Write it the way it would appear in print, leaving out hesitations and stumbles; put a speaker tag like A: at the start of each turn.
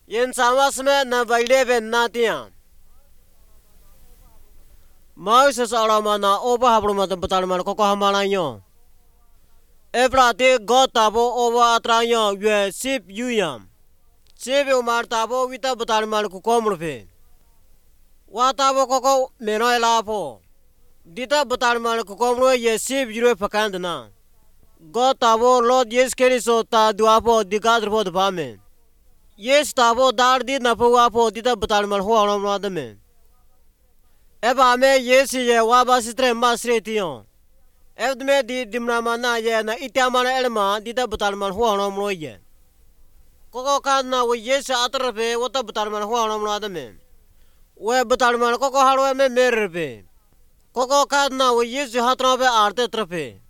A: yen sama sme na baile ben na tiya mau se sala mana oba habro mata betal man koko hamala yo ebra te gotabo oba atranyo ye sip yuyam sip o martabo wita betal man ko komrfe watabo koko meno elapo dita betal man ko komro ye sip yuro pakandna gotabo lord yes keriso ta duapo digadrpo dbame yes tabo dardi napuapo dita betal man ho anom adame eba me yesi ye waba sitre masre tiyon eb me di dimna mana ye na itamana elma dita betalman huano mlo ye koko kana we yesi atrape wata betalman huano mlo adame we betalman koko halwe me merbe koko kana we yesi hatrape arte trape